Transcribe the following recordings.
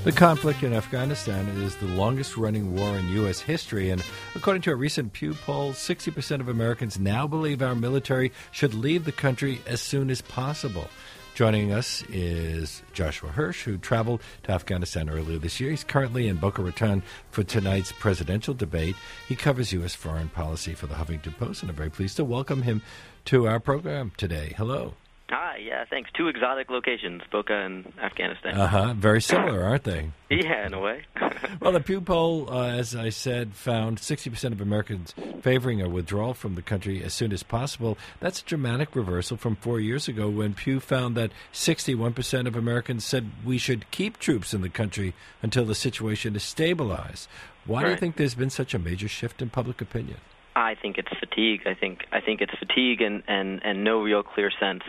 The conflict in Afghanistan is the longest-running war in U.S. history, and according to a recent Pew poll, 60% of Americans now believe our military should leave the country as soon as possible. Joining us is Joshua Hirsch, who traveled to Afghanistan earlier this year. He's currently in Boca Raton for tonight's presidential debate. He covers U.S. foreign policy for the Huffington Post, and I'm very pleased to welcome him to our program today. Hello. Hi, yeah, thanks. Two exotic locations, Boca and Afghanistan. Very similar, aren't they? Yeah, in a way. Well, the Pew poll, as I said, found 60% of Americans favoring a withdrawal from the country as soon as possible. That's a dramatic reversal from 4 years ago when Pew found that 61% of Americans said we should keep troops in the country until the situation is stabilized. Why do you think there's been such a major shift in public opinion? I think it's fatigue. I think it's fatigue and no real clear sense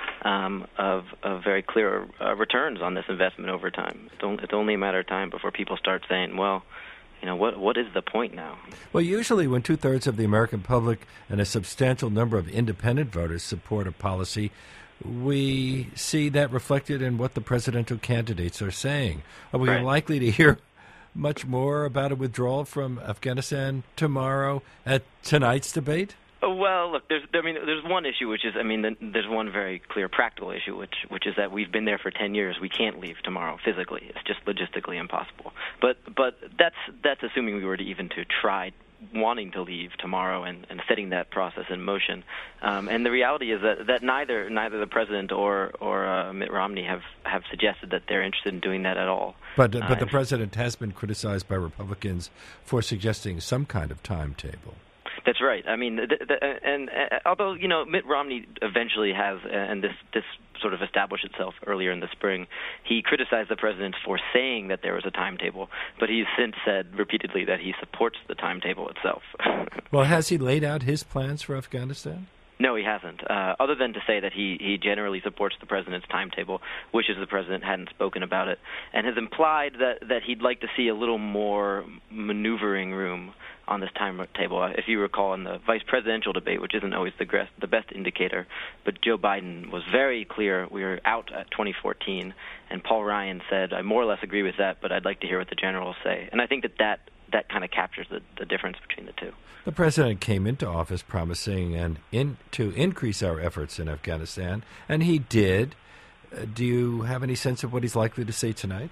of very clear returns on this investment over time. It's only a matter of time before people start saying, well, you know, what is the point now? Well, usually when two-thirds of the American public and a substantial number of independent voters support a policy, we see that reflected in what the presidential candidates are saying. Are we likely to hear much more about a withdrawal from Afghanistan tomorrow at tonight's debate? Well, look, there's one issue, which is, there's one very clear practical issue, which is that we've been there for 10 years. We can't leave tomorrow physically. It's just logistically impossible. But that's assuming we were to even to try wanting to leave tomorrow and setting that process in motion. And the reality is that neither the president or Mitt Romney have suggested that they're interested in doing that at all. But the president has been criticized by Republicans for suggesting some kind of timetable. That's right. And although, you know, Mitt Romney eventually has, and this sort of established itself earlier in the spring, he criticized the president for saying that there was a timetable, but he's since said repeatedly that he supports the timetable itself. Well, has he laid out his plans for Afghanistan? No, he hasn't, other than to say that he generally supports the president's timetable, wishes the president hadn't spoken about it, and has implied that he'd like to see a little more maneuvering room on this timetable. If you recall, in the vice presidential debate, which isn't always the best indicator, but Joe Biden was very clear we were out at 2014, and Paul Ryan said, I more or less agree with that, but I'd like to hear what the generals say. And I think that kind of captures the difference between the two. The president came into office promising to increase our efforts in Afghanistan, and he did. Do you have any sense of what he's likely to say tonight?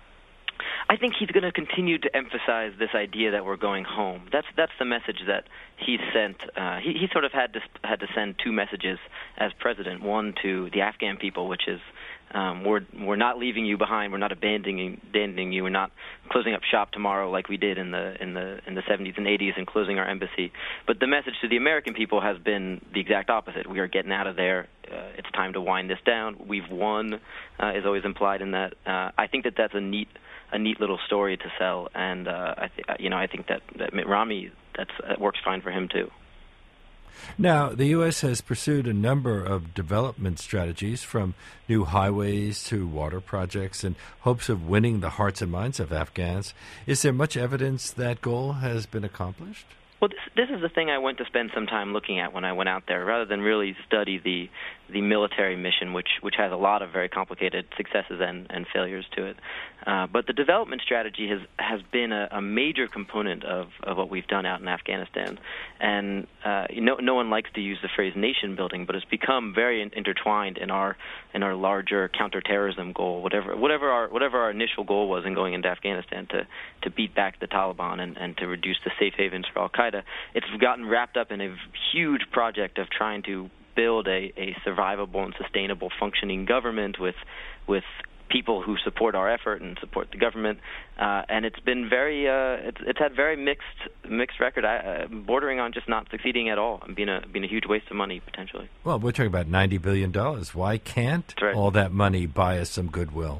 I think he's going to continue to emphasize this idea that we're going home. That's the message that he sent. He sort of had to send two messages as president. One to the Afghan people, which is we're not leaving you behind. We're not abandoning you. We're not closing up shop tomorrow like we did in the 70s and 80s and closing our embassy. But the message to the American people has been the exact opposite. We are getting out of there. It's time to wind this down. We've won, is always implied in that. I think that's a neat little story to sell, and I think that Mitt Romney that works fine for him too. Now, the U.S. has pursued a number of development strategies, from new highways to water projects, in hopes of winning the hearts and minds of Afghans. Is there much evidence that goal has been accomplished? Well, this is the thing I went to spend some time looking at when I went out there, rather than really study the military mission, which has a lot of very complicated successes and failures to it. But the development strategy has been a major component of what we've done out in Afghanistan. And no one likes to use the phrase nation building, but it's become very intertwined in our larger counterterrorism goal, whatever our initial goal was in going into Afghanistan to beat back the Taliban and to reduce the safe havens for Al-Qaeda. It's gotten wrapped up in a huge project of trying to build a survivable and sustainable functioning government with people who support our effort and support the government, and it's been it's had very mixed record, bordering on just not succeeding at all, and being a huge waste of money potentially. Well, we're talking about $90 billion. Why can't all that money buy us some goodwill?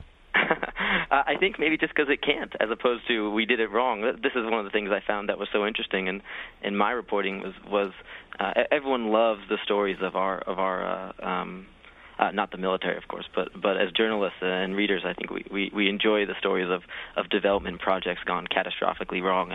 I think maybe just because it can't, as opposed to we did it wrong. This is one of the things I found that was so interesting in my reporting was everyone loves the stories of our not the military, of course, but as journalists and readers, I think we enjoy the stories of development projects gone catastrophically wrong.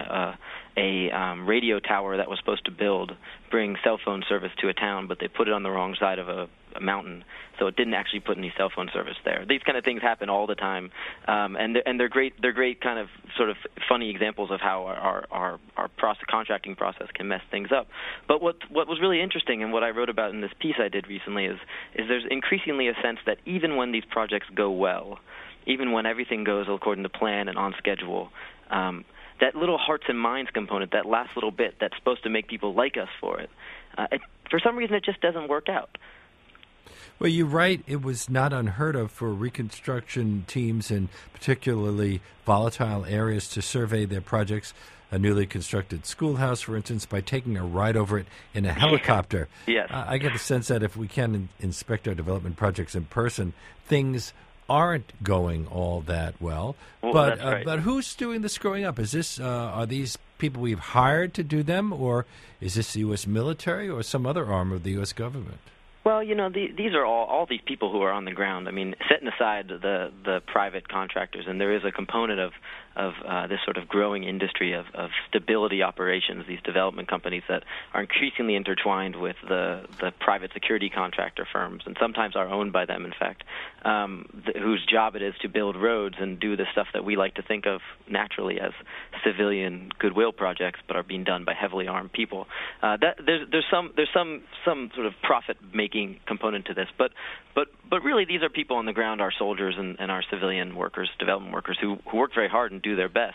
A radio tower that was supposed to bring cell phone service to a town, but they put it on the wrong side of mountain, so it didn't actually put any cell phone service there. These kind of things happen all the time, and they're great. They're great kind of sort of funny examples of how our contracting process can mess things up. But what was really interesting, and what I wrote about in this piece I did recently, is there's increasingly a sense that even when these projects go well, even when everything goes according to plan and on schedule, that little hearts and minds component, that last little bit that's supposed to make people like us for it, for some reason it just doesn't work out. Well, you write it was not unheard of for reconstruction teams in particularly volatile areas to survey their projects, a newly constructed schoolhouse, for instance, by taking a ride over it in a helicopter. Yes. I get the sense that if we can inspect our development projects in person, things aren't going all that well. But that's right. But who's doing the screwing up? Is this are these people we've hired to do them, or is this the U.S. military or some other arm of the U.S. government? Well, these are all these people who are on the ground. I mean, setting aside the private contractors, and there is a component of this sort of growing industry of stability operations, these development companies that are increasingly intertwined with the private security contractor firms, and sometimes are owned by them, in fact, whose job it is to build roads and do the stuff that we like to think of naturally as civilian goodwill projects, but are being done by heavily armed people. There's some sort of profit-making component to this, but really these are people on the ground, our soldiers and our civilian workers, development workers, who work very hard and do their best.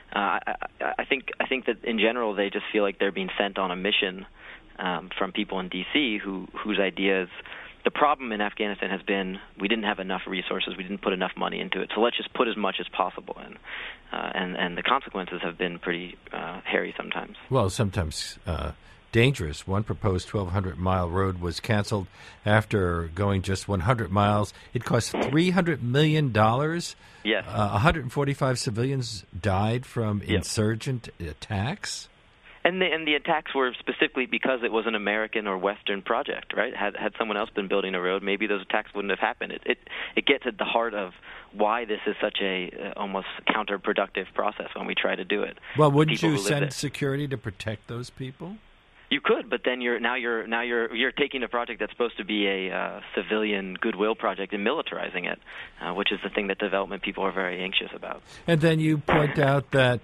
I think that in general they just feel like they're being sent on a mission from people in D.C. whose ideas. The problem in Afghanistan has been we didn't have enough resources, we didn't put enough money into it, so let's just put as much as possible in. And the consequences have been pretty hairy sometimes. Well, sometimes dangerous. One proposed 1,200-mile road was canceled after going just 100 miles. It cost $300 million. Yes. 145 civilians died from insurgent attacks. And the attacks were specifically because it was an American or Western project, right? Had someone else been building a road, maybe those attacks wouldn't have happened. It gets at the heart of why this is such a almost counterproductive process when we try to do it. Well, wouldn't you send security to protect those people? You could, but then you're taking a project that's supposed to be a civilian goodwill project and militarizing it, which is the thing that development people are very anxious about. And then you point out that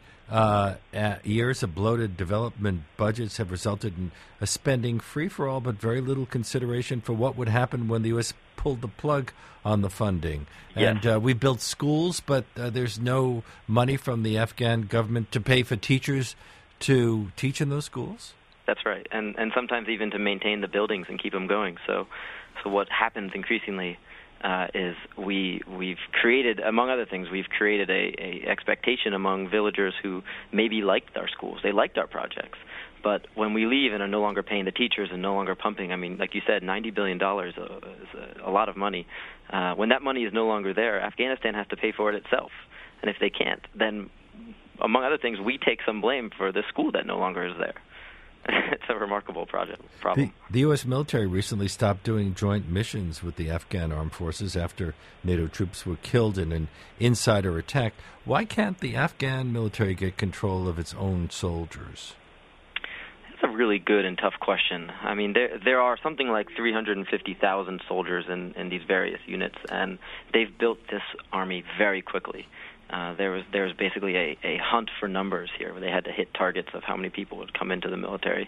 years of bloated development budgets have resulted in a spending free-for-all, but very little consideration for what would happen when the U.S. pulled the plug on the funding. Yes. And we built schools, but there's no money from the Afghan government to pay for teachers to teach in those schools? That's right, and sometimes even to maintain the buildings and keep them going. So what happens increasingly is we've created, among other things, we've created a expectation among villagers who maybe liked our schools, they liked our projects. But when we leave and are no longer paying the teachers and no longer pumping, I mean, like you said, $90 billion is a lot of money. When that money is no longer there, Afghanistan has to pay for it itself. And if they can't, then, among other things, we take some blame for the school that no longer is there. It's a remarkable problem. The U.S. military recently stopped doing joint missions with the Afghan armed forces after NATO troops were killed in an insider attack. Why can't the Afghan military get control of its own soldiers? That's a really good and tough question. I mean, there are something like 350,000 soldiers in these various units, and they've built this army very quickly. There was basically a hunt for numbers here, where they had to hit targets of how many people would come into the military,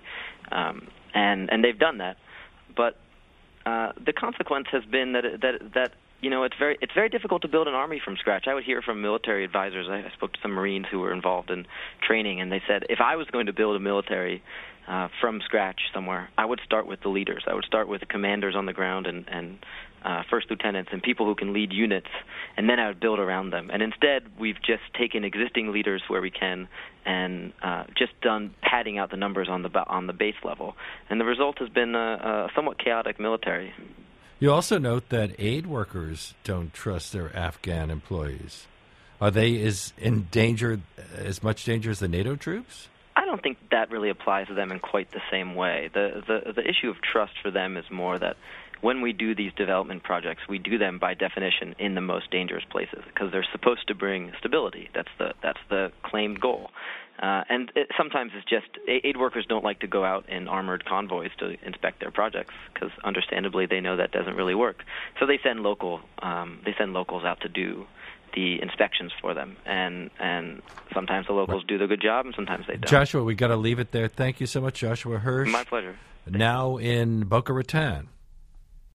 and they've done that. But the consequence has been that it's very difficult to build an army from scratch. I would hear from military advisors. I spoke to some Marines who were involved in training, and they said, if I was going to build a military from scratch somewhere, I would start with the leaders. I would start with the commanders on the ground and first lieutenants and people who can lead units, and then I would build around them. And instead, we've just taken existing leaders where we can and just done padding out the numbers on the base level. And the result has been a somewhat chaotic military. You also note that aid workers don't trust their Afghan employees. Are they as much danger as the NATO troops? I don't think that really applies to them in quite the same way. The issue of trust for them is more that when we do these development projects, we do them by definition in the most dangerous places because they're supposed to bring stability. That's the claimed goal. Sometimes it's just aid workers don't like to go out in armored convoys to inspect their projects because, understandably, they know that doesn't really work. So they send locals out to do the inspections for them, and sometimes the locals do the good job, and sometimes they don't. Joshua, we got to leave it there. Thank you so much, Joshua Hirsch. My pleasure. Now in Boca Raton.